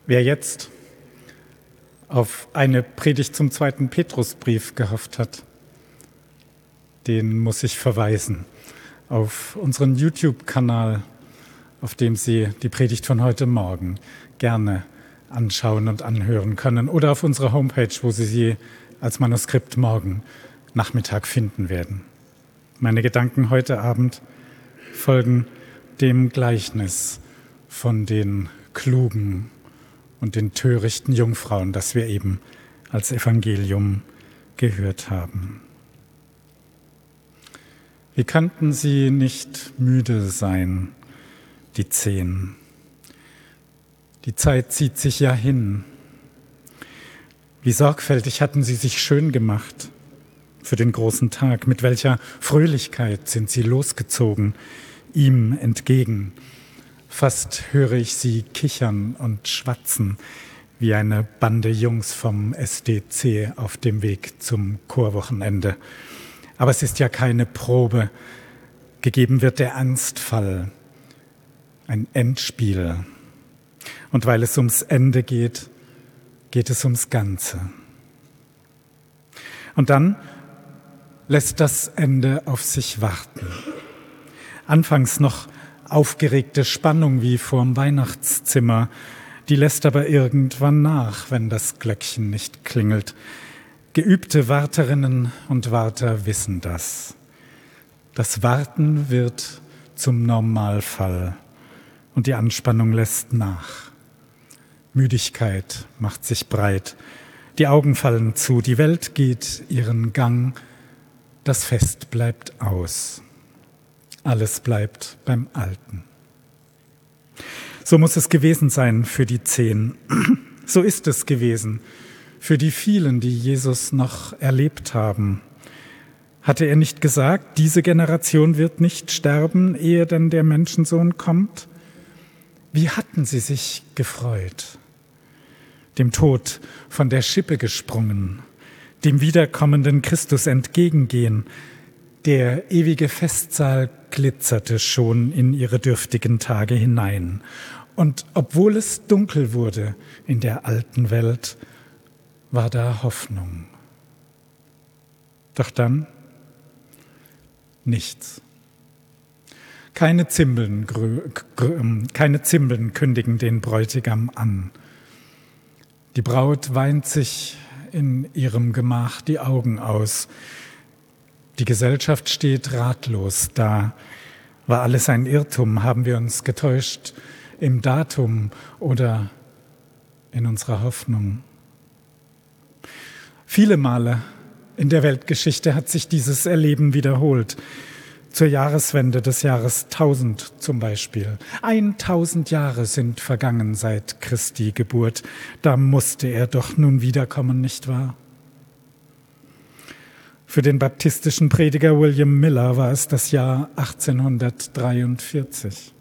Wer jetzt auf eine Predigt zum 2. Petrusbrief gehofft hat, den muss ich verweisen auf unseren YouTube-Kanal, auf dem Sie die Predigt von heute Morgen gerne anschauen und anhören können, oder auf unserer Homepage, wo Sie sie als Manuskript morgen Nachmittag finden werden. Meine Gedanken heute Abend folgen dem Gleichnis von den klugen und den törichten Jungfrauen, das wir eben als Evangelium gehört haben. Wie könnten sie nicht müde sein, die 10? Die Zeit zieht sich ja hin. Wie sorgfältig hatten sie sich schön gemacht für den großen Tag. Mit welcher Fröhlichkeit sind sie losgezogen, ihm entgegen. Fast höre ich sie kichern und schwatzen, wie eine Bande Jungs vom SDC auf dem Weg zum Chorwochenende. Aber es ist ja keine Probe. Gegeben wird der Ernstfall, ein Endspiel. Und weil es ums Ende geht, geht es ums Ganze. Und dann lässt das Ende auf sich warten. Anfangs noch aufgeregte Spannung wie vorm Weihnachtszimmer, die lässt aber irgendwann nach, wenn das Glöckchen nicht klingelt. Geübte Warterinnen und Warter wissen das. Das Warten wird zum Normalfall und die Anspannung lässt nach. Müdigkeit macht sich breit, die Augen fallen zu, die Welt geht ihren Gang, das Fest bleibt aus. Alles bleibt beim Alten. So muss es gewesen sein für die 10. So ist es gewesen für die vielen, die Jesus noch erlebt haben. Hatte er nicht gesagt, diese Generation wird nicht sterben, ehe denn der Menschensohn kommt? Wie hatten sie sich gefreut? Dem Tod von der Schippe gesprungen, dem wiederkommenden Christus entgegengehen. Der ewige Festsaal glitzerte schon in ihre dürftigen Tage hinein. Und obwohl es dunkel wurde in der alten Welt, war da Hoffnung. Doch dann nichts. Keine Zimbeln kündigen den Bräutigam an. Die Braut weint sich in ihrem Gemach die Augen aus. Die Gesellschaft steht ratlos da. War alles ein Irrtum? Haben wir uns getäuscht im Datum oder in unserer Hoffnung? Viele Male in der Weltgeschichte hat sich dieses Erleben wiederholt. Zur Jahreswende des Jahres 1000 zum Beispiel. 1000 Jahre sind vergangen seit Christi Geburt. Da musste er doch nun wiederkommen, nicht wahr? Für den baptistischen Prediger William Miller war es das Jahr 1843.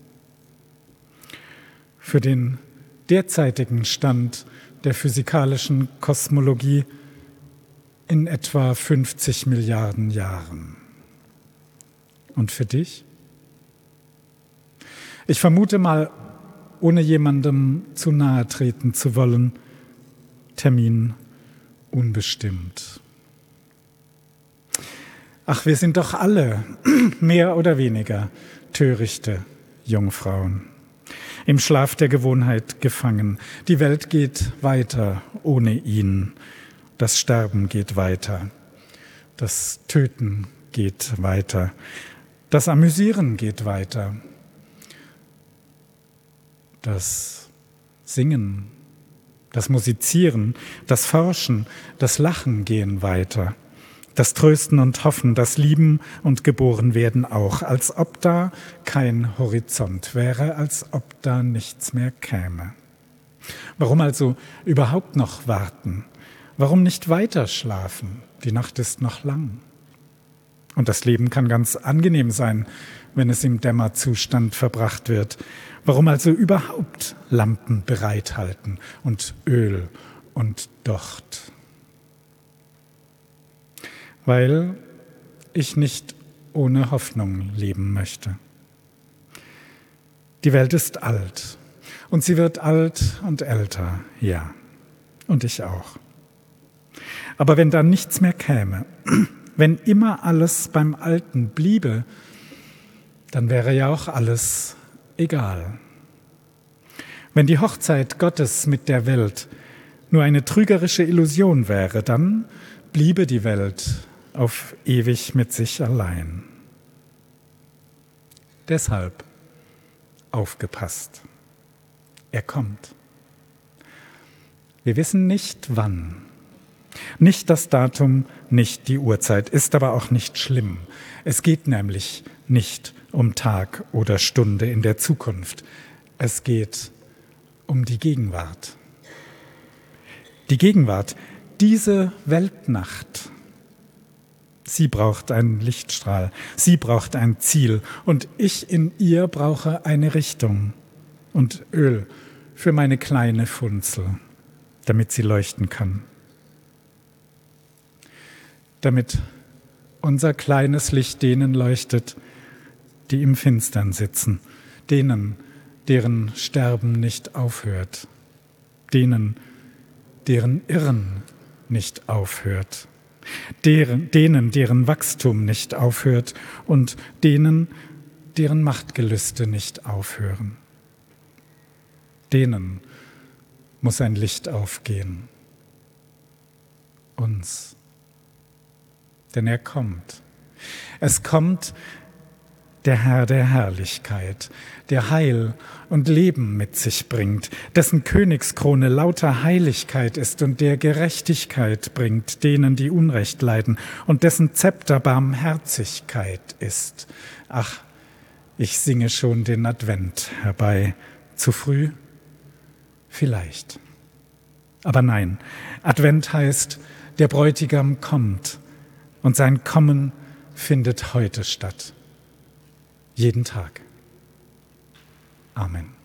Für den derzeitigen Stand der physikalischen Kosmologie in etwa 50 Milliarden Jahren. Und für dich? Ich vermute mal, ohne jemandem zu nahe treten zu wollen, Termin unbestimmt. Ach, wir sind doch alle mehr oder weniger törichte Jungfrauen, im Schlaf der Gewohnheit gefangen. Die Welt geht weiter ohne ihn. Das Sterben geht weiter. Das Töten geht weiter. Das Amüsieren geht weiter. Das Singen, das Musizieren, das Forschen, das Lachen gehen weiter. Das Trösten und Hoffen, das Lieben und Geborenwerden auch, als ob da kein Horizont wäre, als ob da nichts mehr käme. Warum also überhaupt noch warten? Warum nicht weiter schlafen? Die Nacht ist noch lang. Und das Leben kann ganz angenehm sein, wenn es im Dämmerzustand verbracht wird. Warum also überhaupt Lampen bereithalten und Öl und Docht? Weil ich nicht ohne Hoffnung leben möchte. Die Welt ist alt. Und sie wird alt und älter, ja, und ich auch. Aber wenn dann nichts mehr käme, wenn immer alles beim Alten bliebe, dann wäre ja auch alles egal. Wenn die Hochzeit Gottes mit der Welt nur eine trügerische Illusion wäre, dann bliebe die Welt auf ewig mit sich allein. Deshalb aufgepasst. Er kommt. Wir wissen nicht wann. Nicht das Datum, nicht die Uhrzeit, ist aber auch nicht schlimm. Es geht nämlich nicht um Tag oder Stunde in der Zukunft. Es geht um die Gegenwart. Die Gegenwart, diese Weltnacht, sie braucht einen Lichtstrahl, sie braucht ein Ziel und ich in ihr brauche eine Richtung und Öl für meine kleine Funzel, damit sie leuchten kann. Damit unser kleines Licht denen leuchtet, die im Finstern sitzen, denen, deren Sterben nicht aufhört, denen, deren Irren nicht aufhört, denen, deren Wachstum nicht aufhört und denen, deren Machtgelüste nicht aufhören. Denen muss ein Licht aufgehen. Uns. Denn er kommt. Es kommt der Herr der Herrlichkeit, der Heil und Leben mit sich bringt, dessen Königskrone lauter Heiligkeit ist und der Gerechtigkeit bringt denen, die Unrecht leiden, und dessen Zepter Barmherzigkeit ist. Ach, ich singe schon den Advent herbei. Zu früh? Vielleicht. Aber nein, Advent heißt, der Bräutigam kommt und sein Kommen findet heute statt. Jeden Tag. Amen.